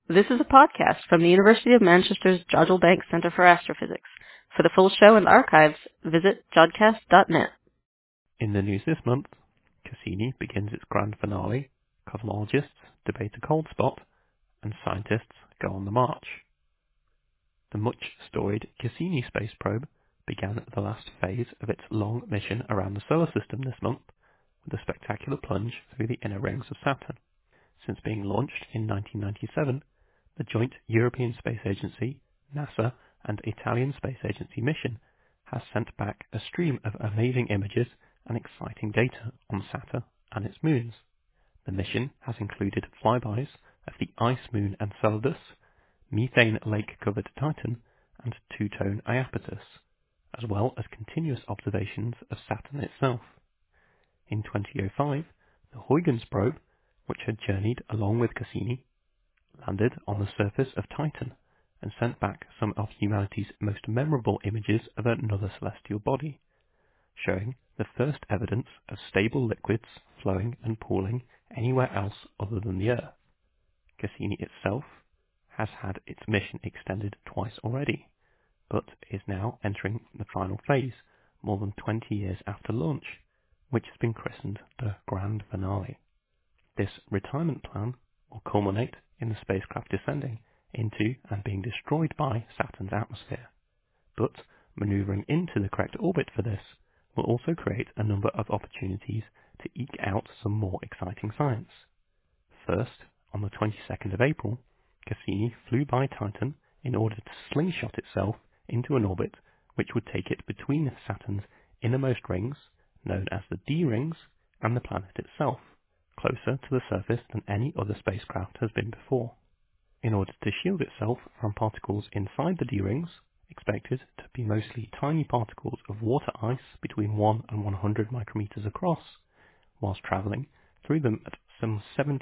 This is a podcast from the University of Manchester's Jodrell Bank Centre for Astrophysics. For the full show and archives, visit jodcast.net. In the news this month, Cassini begins its grand finale, cosmologists debate a cold spot, and scientists go on the march. The much-storied Cassini space probe began the last phase of its long mission around the solar system this month with a spectacular plunge through the inner rings of Saturn. Since being launched in 1997, the joint European Space Agency, NASA, and Italian Space Agency mission has sent back a stream of amazing images and exciting data on Saturn and its moons. The mission has included flybys of the ice moon Enceladus, methane lake-covered Titan, and two-tone Iapetus, as well as continuous observations of Saturn itself. In 2005, the Huygens probe, which had journeyed along with Cassini, landed on the surface of Titan and sent back some of humanity's most memorable images of another celestial body, showing the first evidence of stable liquids flowing and pooling anywhere else other than the Earth. Cassini itself has had its mission extended twice already, but is now entering the final phase more than 20 years after launch, which has been christened the Grand Finale. This retirement plan will culminate in the spacecraft descending into and being destroyed by Saturn's atmosphere. But maneuvering into the correct orbit for this will also create a number of opportunities to eke out some more exciting science. First, on the 22nd of April, Cassini flew by Titan in order to slingshot itself into an orbit which would take it between Saturn's innermost rings, known as the D rings, and the planet itself, closer to the surface than any other spacecraft has been before. In order to shield itself from particles inside the D rings, expected to be mostly tiny particles of water ice between 1 and 100 micrometers across, whilst travelling through them at some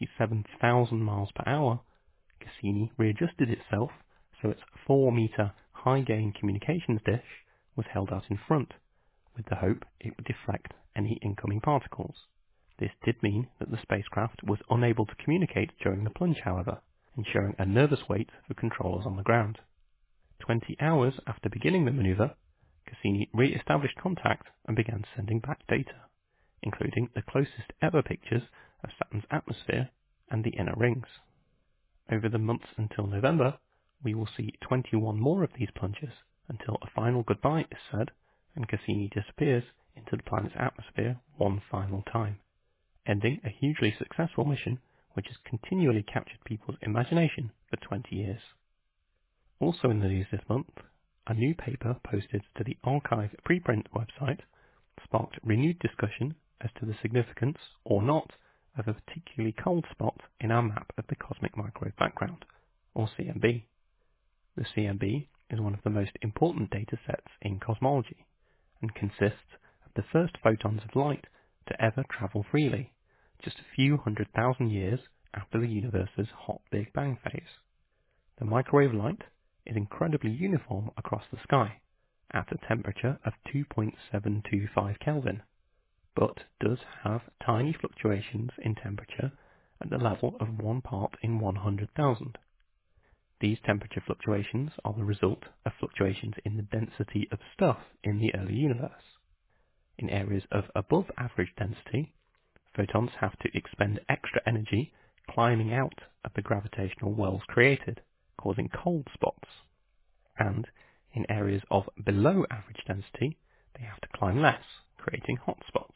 77,000 miles per hour, Cassini readjusted itself so its 4-meter high-gain communications dish was held out in front, with the hope it would deflect any incoming particles. This did mean that the spacecraft was unable to communicate during the plunge, however, ensuring a nervous wait for controllers on the ground. 20 hours after beginning the maneuver, Cassini re-established contact and began sending back data, including the closest ever pictures of Saturn's atmosphere and the inner rings. Over the months until November, we will see 21 more of these plunges until a final goodbye is said and Cassini disappears into the planet's atmosphere one final time, ending a hugely successful mission which has continually captured people's imagination for 20 years. Also in the news this month, a new paper posted to the Archive preprint website sparked renewed discussion as to the significance, or not, of a particularly cold spot in our map of the cosmic microwave background, or CMB. The CMB is one of the most important data sets in cosmology, and consists of the first photons of light to ever travel freely, just a few 100,000 years after the universe's hot Big Bang phase. The microwave light is incredibly uniform across the sky, at a temperature of 2.725 Kelvin, but does have tiny fluctuations in temperature at the level of 1 part in 100,000. These temperature fluctuations are the result of fluctuations in the density of stuff in the early universe. In areas of above average density, photons have to expend extra energy climbing out of the gravitational wells created, causing cold spots. And in areas of below average density, they have to climb less, creating hot spots.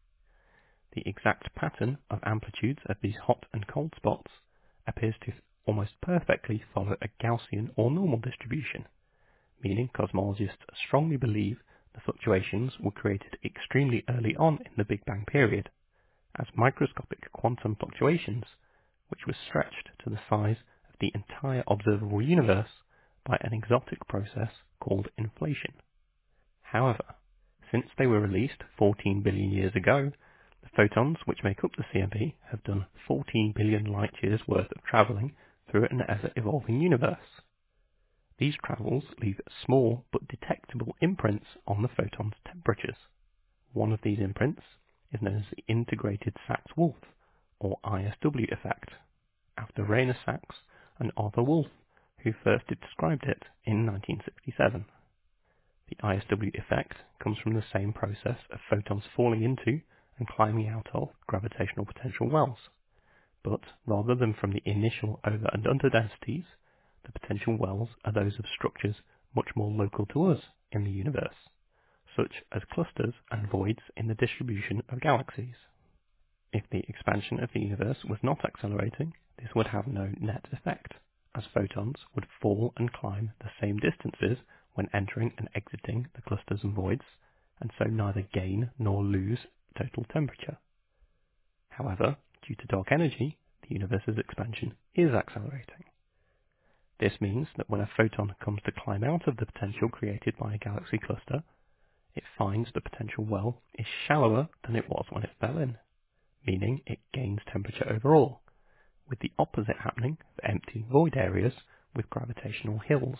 The exact pattern of amplitudes of these hot and cold spots appears to almost perfectly follow a Gaussian or normal distribution, meaning cosmologists strongly believe the fluctuations were created extremely early on in the Big Bang period, as microscopic quantum fluctuations, which were stretched to the size of the entire observable universe by an exotic process called inflation. However, since they were released 14 billion years ago, the photons which make up the CMB have done 14 billion light-years worth of travelling through an ever-evolving universe. These travels leave small but detectable imprints on the photon's temperatures. One of these imprints is known as the integrated Sachs-Wolf, or ISW effect, after Rainer Sachs and Arthur Wolf, who first described it in 1967. The ISW effect comes from the same process of photons falling into and climbing out of gravitational potential wells, but rather than from the initial over and under densities, the potential wells are those of structures much more local to us in the universe, such as clusters and voids in the distribution of galaxies. If the expansion of the universe was not accelerating, this would have no net effect, as photons would fall and climb the same distances when entering and exiting the clusters and voids, and so neither gain nor lose total temperature. However, due to dark energy, the universe's expansion is accelerating. This means that when a photon comes to climb out of the potential created by a galaxy cluster, it finds the potential well is shallower than it was when it fell in, meaning it gains temperature overall, with the opposite happening for empty void areas with gravitational hills.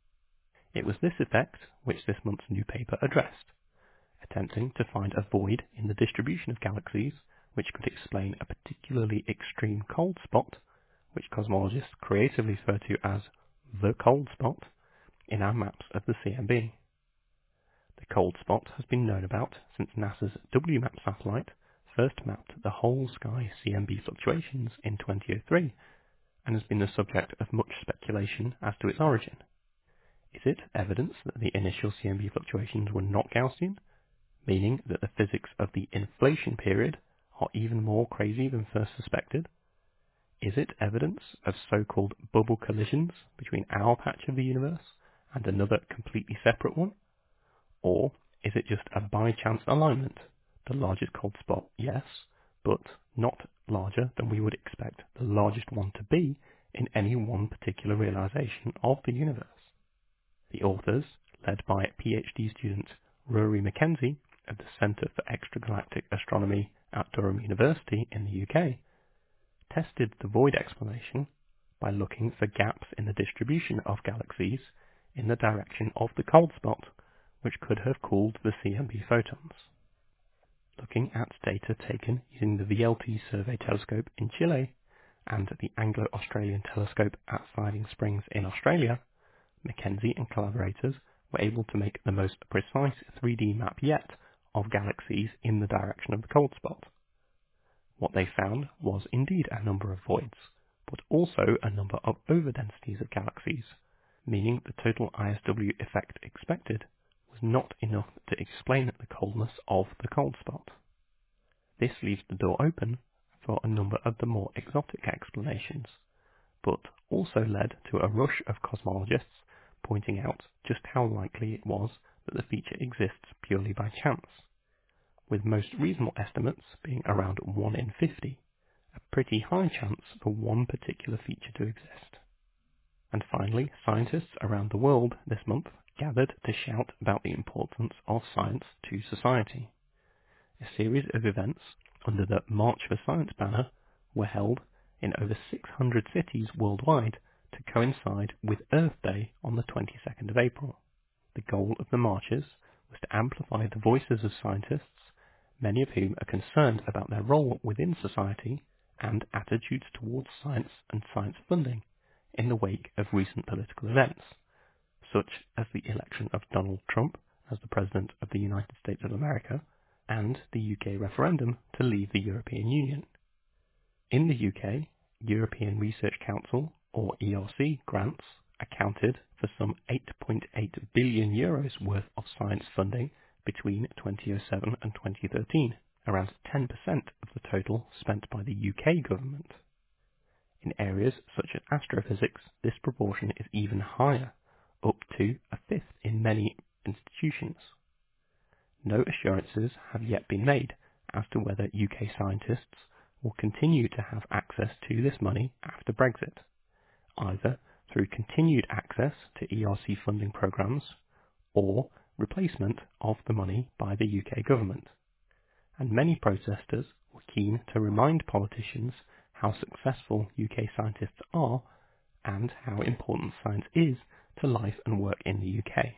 It was this effect which this month's new paper addressed, attempting to find a void in the distribution of galaxies which could explain a particularly extreme cold spot, which cosmologists creatively refer to as the cold spot, in our maps of the CMB. The cold spot has been known about since NASA's WMAP satellite first mapped the whole sky CMB fluctuations in 2003, and has been the subject of much speculation as to its origin. Is it evidence that the initial CMB fluctuations were not Gaussian, meaning that the physics of the inflation period are even more crazy than first suspected? Is it evidence of so-called bubble collisions between our patch of the universe and another completely separate one? Or is it just a by-chance alignment? The largest cold spot, yes, but not larger than we would expect the largest one to be in any one particular realization of the universe. The authors, led by PhD student Rory Mackenzie of the Centre for Extragalactic Astronomy at Durham University in the UK, tested the void explanation by looking for gaps in the distribution of galaxies in the direction of the cold spot, which could have cooled the CMB photons. Looking at data taken using the VLT survey telescope in Chile and the Anglo-Australian telescope at Siding Springs in Australia, Mackenzie and collaborators were able to make the most precise 3D map yet of galaxies in the direction of the cold spot. What they found was indeed a number of voids, but also a number of overdensities of galaxies, meaning the total ISW effect expected was not enough to explain the coldness of the cold spot. This leaves the door open for a number of the more exotic explanations, but also led to a rush of cosmologists pointing out just how likely it was that the feature exists purely by chance, with most reasonable estimates being around 1 in 50, a pretty high chance for one particular feature to exist. And finally, scientists around the world this month gathered to shout about the importance of science to society. A series of events under the March for Science banner were held in over 600 cities worldwide to coincide with Earth Day on the 22nd of April. The goal of the marches was to amplify the voices of scientists, many of whom are concerned about their role within society and attitudes towards science and science funding in the wake of recent political events, such as the election of Donald Trump as the President of the United States of America and the UK referendum to leave the European Union. In the UK, European Research Council, or ERC, grants accounted for some 8.8 billion euros worth of science funding between 2007 and 2013, around 10% of the total spent by the UK government. In areas such as astrophysics, this proportion is even higher, up to a fifth in many institutions. No assurances have yet been made as to whether UK scientists will continue to have access to this money after Brexit, either through continued access to ERC funding programmes or replacement of the money by the UK government. And many protesters were keen to remind politicians how successful UK scientists are and how important science is to life and work in the UK.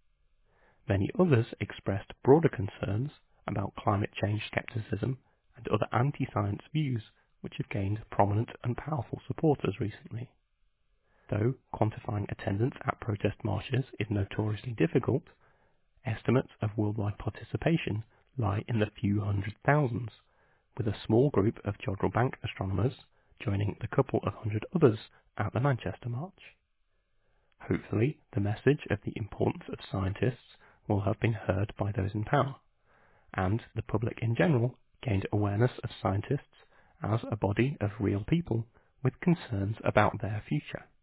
Many others expressed broader concerns about climate change scepticism and other anti-science views which have gained prominent and powerful supporters recently. Though quantifying attendance at protest marches is notoriously difficult, estimates of worldwide participation lie in the few hundred thousands, with a small group of Jodrell Bank astronomers joining the couple of hundred others at the Manchester March. Hopefully, the message of the importance of scientists will have been heard by those in power, and the public in general gained awareness of scientists as a body of real people with concerns about their future.